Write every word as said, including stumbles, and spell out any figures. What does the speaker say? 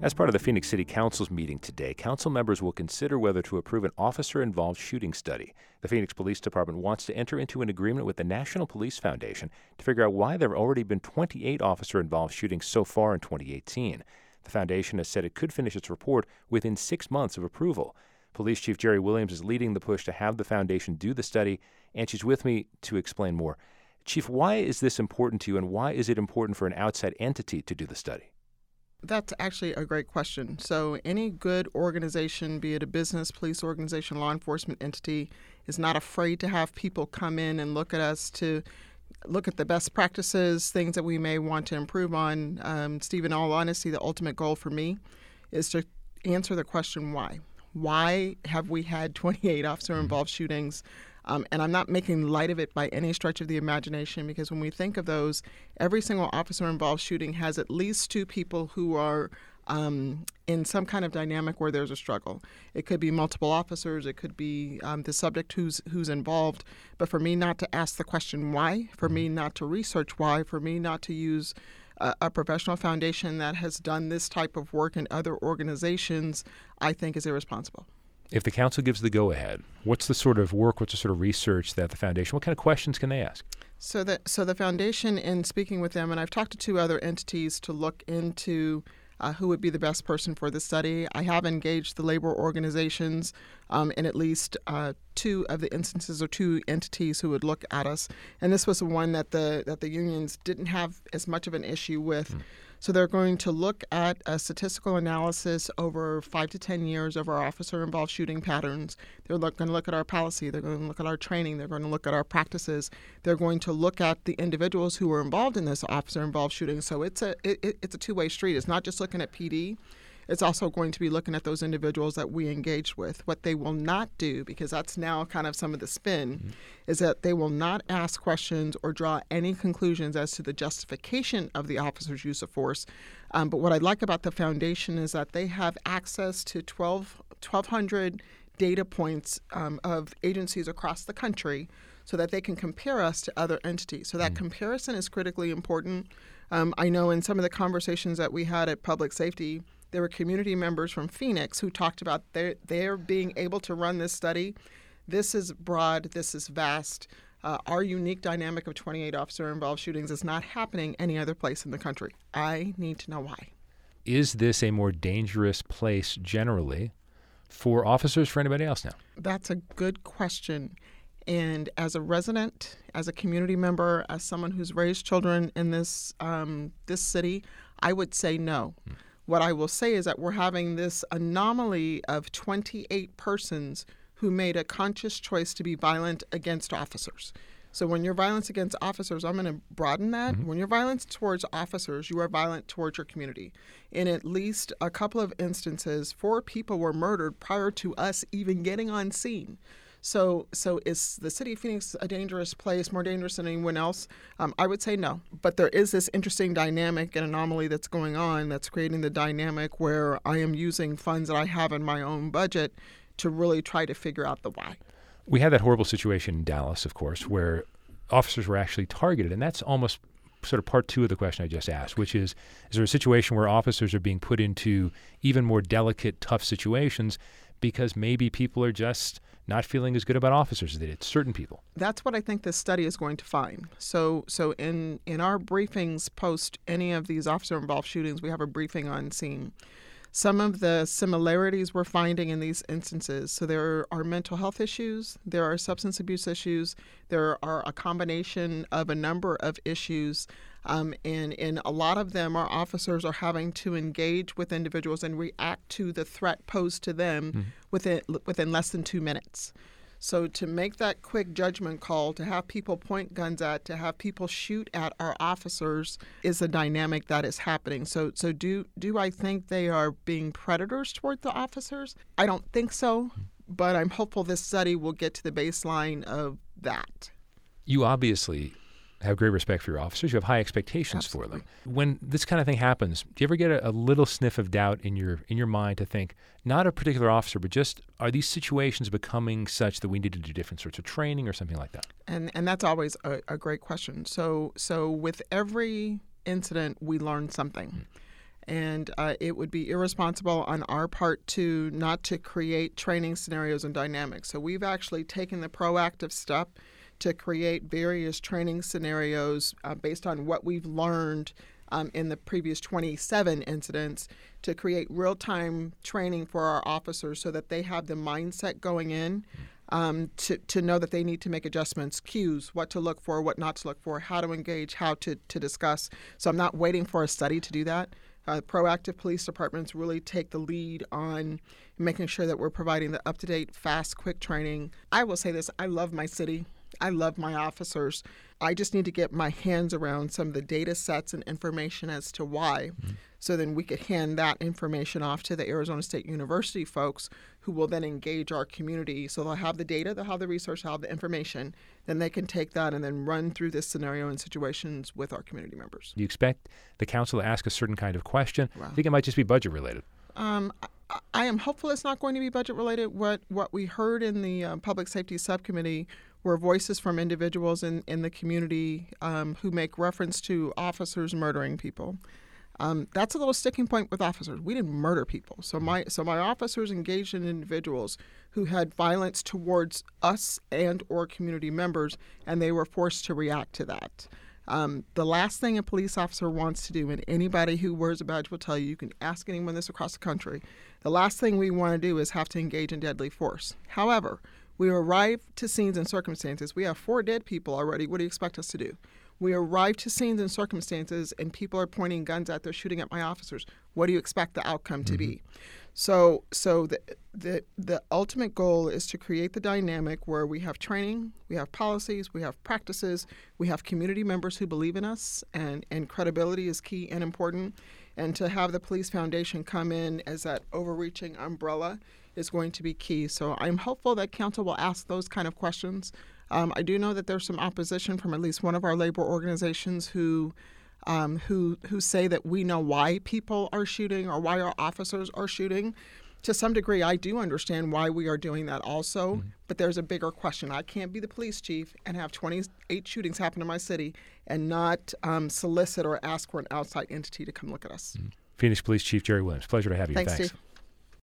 As part of the Phoenix City Council's meeting today, council members will consider whether to approve an officer-involved shooting study. The Phoenix Police Department wants to enter into an agreement with the National Police Foundation to figure out why there have already been twenty-eight officer-involved shootings so far in twenty eighteen. The foundation has said it could finish its report within six months of approval. Police Chief Jerry Williams is leading the push to have the foundation do the study, and she's with me to explain more. Chief, why is this important to you, and why is it important for an outside entity to do the study? That's actually a great question. So any good organization, be it a business, police organization, law enforcement entity, is not afraid to have people come in and look at us to look at the best practices, things that we may want to improve on. Um, Steve, in all honesty, the ultimate goal for me is to answer the question why. Why have we had twenty-eight officer-involved shootings? Um, and I'm not making light of it by any stretch of the imagination, because when we think of those, every single officer-involved shooting has at least two people who are um, in some kind of dynamic where there's a struggle. It could be multiple officers. It could be um, the subject who's who's involved. But for me not to ask the question why, for me not to research why, for me not to use a, a professional foundation that has done this type of work in other organizations, I think is irresponsible. If the council gives the go-ahead, what's the sort of work, what's the sort of research that the foundation, what kind of questions can they ask? So the, so the foundation, in speaking with them, and I've talked to two other entities to look into uh, who would be the best person for the study. I have engaged the labor organizations um, in at least uh, two of the instances, or two entities who would look at us. And this was the one that the, that the unions didn't have as much of an issue with. Mm. So they're going to look at a statistical analysis over five to ten years of our officer-involved shooting patterns. They're look, going to look at our policy. They're going to look at our training. They're going to look at our practices. They're going to look at the individuals who were involved in this officer-involved shooting. So it's a it, it's a two-way street. It's not just looking at P D. It's also going to be looking at those individuals that we engaged with. What they will not do, because that's now kind of some of the spin, mm-hmm. is that they will not ask questions or draw any conclusions as to the justification of the officer's use of force. Um, but what I like about the foundation is that they have access to twelve, twelve hundred data points um, of agencies across the country, so that they can compare us to other entities. So that mm-hmm. comparison is critically important. Um, I know in some of the conversations that we had at Public Safety, there were community members from Phoenix who talked about their, their being able to run this study. This is broad. This is vast. Uh, our unique dynamic of twenty-eight officer-involved shootings is not happening any other place in the country. I need to know why. Is this a more dangerous place generally for officers, for anybody else now? That's a good question. And as a resident, as a community member, as someone who's raised children in this um, this city, I would say no. Hmm. What I will say is that we're having this anomaly of twenty-eight persons who made a conscious choice to be violent against officers. So when you're violence against officers, I'm going to broaden that. Mm-hmm. When you're violent towards officers, you are violent towards your community. In at least a couple of instances, four people were murdered prior to us even getting on scene. So so is the city of Phoenix a dangerous place, more dangerous than anyone else? Um, I would say no. But there is this interesting dynamic and anomaly that's going on that's creating the dynamic where I am using funds that I have in my own budget to really try to figure out the why. We had that horrible situation in Dallas, of course, where officers were actually targeted. And that's almost sort of part two of the question I just asked, which is, is there a situation where officers are being put into even more delicate, tough situations because maybe people are just not feeling as good about officers as they did, certain people? That's what I think this study is going to find. So so in, in our briefings post any of these officer-involved shootings, we have a briefing on scene. Some of the similarities we're finding in these instances, so there are mental health issues, there are substance abuse issues, there are a combination of a number of issues, um, and in a lot of them, our officers are having to engage with individuals and react to the threat posed to them mm-hmm. within within less than two minutes. So to make that quick judgment call, to have people point guns at, to have people shoot at our officers is a dynamic that is happening. So so do do I think they are being predators toward the officers? I don't think so, but I'm hopeful this study will get to the baseline of that. You obviously have great respect for your officers. You have high expectations Absolutely. for them. When this kind of thing happens, do you ever get a, a little sniff of doubt in your in your mind to think, not a particular officer, but just are these situations becoming such that we need to do different sorts of training or something like that? And and that's always a, a great question. So so with every incident, we learn something. Mm. And uh, it would be irresponsible on our part to not to create training scenarios and dynamics. So we've actually taken the proactive step to create various training scenarios uh, based on what we've learned um, in the previous twenty-seven incidents, to create real-time training for our officers so that they have the mindset going in um, to, to know that they need to make adjustments, cues, what to look for, what not to look for, how to engage, how to, to discuss. So I'm not waiting for a study to do that. Uh, proactive police departments really take the lead on making sure that we're providing the up-to-date, fast, quick training. I will say this, I love my city. I love my officers. I just need to get my hands around some of the data sets and information as to why. Mm-hmm. So then we could hand that information off to the Arizona State University folks, who will then engage our community. So they'll have the data, they'll have the research, they'll have the information. Then they can take that and then run through this scenario and situations with our community members. Do you expect the council to ask a certain kind of question? Wow. I think it might just be budget related. Um, I, I am hopeful it's not going to be budget related. What what we heard in the uh, Public Safety Subcommittee were voices from individuals in, in the community um, who make reference to officers murdering people. Um, that's a little sticking point with officers. We didn't murder people. So my so my officers engaged in individuals who had violence towards us and or community members, and they were forced to react to that. Um, the last thing a police officer wants to do, and anybody who wears a badge will tell you, you can ask anyone this across the country, the last thing we want to do is have to engage in deadly force. However, we arrive to scenes and circumstances. We have four dead people already. What do you expect us to do? We arrive to scenes and circumstances, and people are pointing guns at, they're shooting at my officers. What do you expect the outcome mm-hmm. to be? So, so the, the the ultimate goal is to create the dynamic where we have training, we have policies, we have practices, we have community members who believe in us, and, and credibility is key and important. And to have the Police Foundation come in as that overreaching umbrella is going to be key. So I'm hopeful that council will ask those kind of questions. Um, I do know that there's some opposition from at least one of our labor organizations who um, who who say that we know why people are shooting or why our officers are shooting. To some degree, I do understand why we are doing that also, mm-hmm. but there's a bigger question. I can't be the police chief and have twenty-eight shootings happen in my city and not um, solicit or ask for an outside entity to come look at us. Mm-hmm. Phoenix Police Chief Jerry Williams, pleasure to have you. Thanks, Thanks. Steve.